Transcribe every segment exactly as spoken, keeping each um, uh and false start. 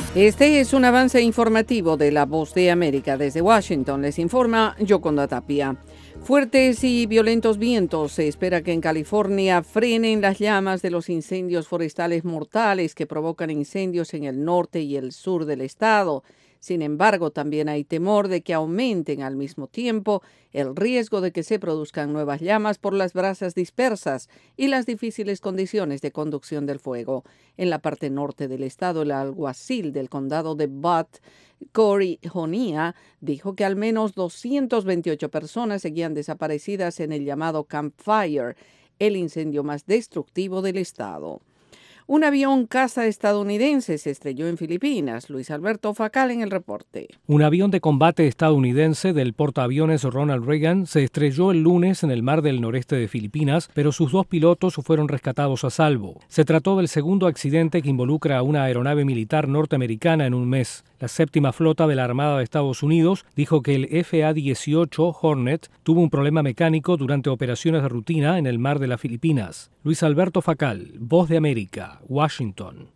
Este es un avance informativo de La Voz de América. Desde Washington les informa Yoconda Tapia. Fuertes y violentos vientos se espera que en California frenen las llamas de los incendios forestales mortales que provocan incendios en el norte y el sur del estado. Sin embargo, también hay temor de que aumenten al mismo tiempo el riesgo de que se produzcan nuevas llamas por las brasas dispersas y las difíciles condiciones de conducción del fuego. En la parte norte del estado, el alguacil del condado de Butte, Corey Honea, dijo que al menos doscientas veintiocho personas seguían desaparecidas en el llamado Camp Fire, el incendio más destructivo del estado. Un avión caza estadounidense se estrelló en Filipinas. Luis Alberto Facal en el reporte. Un avión de combate estadounidense del portaaviones Ronald Reagan se estrelló el lunes en el mar del noreste de Filipinas, pero sus dos pilotos fueron rescatados a salvo. Se trató del segundo accidente que involucra a una aeronave militar norteamericana en un mes. La séptima flota de la Armada de Estados Unidos dijo que el F A dieciocho Hornet tuvo un problema mecánico durante operaciones de rutina en el mar de las Filipinas. Luis Alberto Facal, Voz de América, Washington.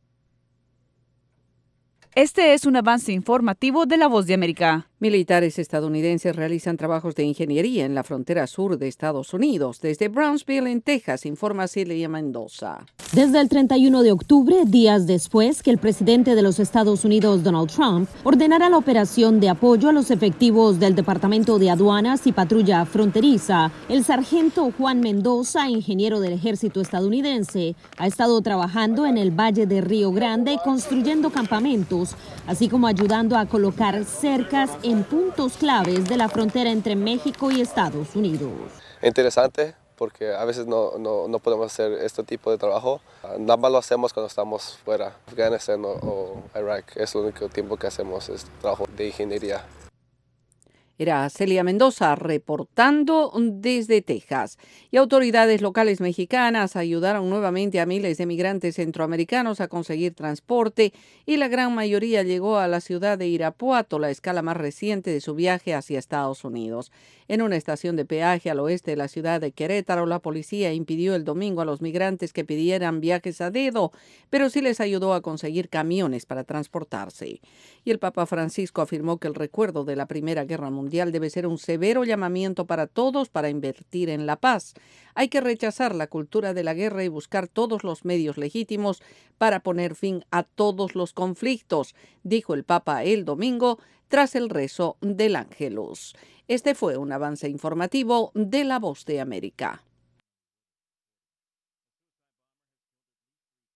Este es un avance informativo de La Voz de América. Militares estadounidenses realizan trabajos de ingeniería en la frontera sur de Estados Unidos. Desde Brownsville, en Texas, informa Celia Mendoza. Desde el treinta y uno de octubre, días después que el presidente de los Estados Unidos, Donald Trump, ordenara la operación de apoyo a los efectivos del Departamento de Aduanas y Patrulla Fronteriza, el sargento Juan Mendoza, ingeniero del ejército estadounidense, ha estado trabajando en el Valle de Río Grande construyendo campamentos, así como ayudando a colocar cercas en puntos claves de la frontera entre México y Estados Unidos. Interesante, porque a veces no, no, no podemos hacer este tipo de trabajo. Nada más lo hacemos cuando estamos fuera, Afganistán o, o Irak. Es el único tiempo que hacemos este trabajo de ingeniería. Era Celia Mendoza reportando desde Texas. Y autoridades locales mexicanas ayudaron nuevamente a miles de migrantes centroamericanos a conseguir transporte y la gran mayoría llegó a la ciudad de Irapuato, la escala más reciente de su viaje hacia Estados Unidos. En una estación de peaje al oeste de la ciudad de Querétaro, la policía impidió el domingo a los migrantes que pidieran viajes a dedo, pero sí les ayudó a conseguir camiones para transportarse. Y el Papa Francisco afirmó que el recuerdo de la Primera Guerra Mundial debe ser un severo llamamiento para todos para invertir en la paz. Hay que rechazar la cultura de la guerra y buscar todos los medios legítimos para poner fin a todos los conflictos, dijo el Papa el domingo tras el rezo del Ángelus. Este fue un avance informativo de La Voz de América.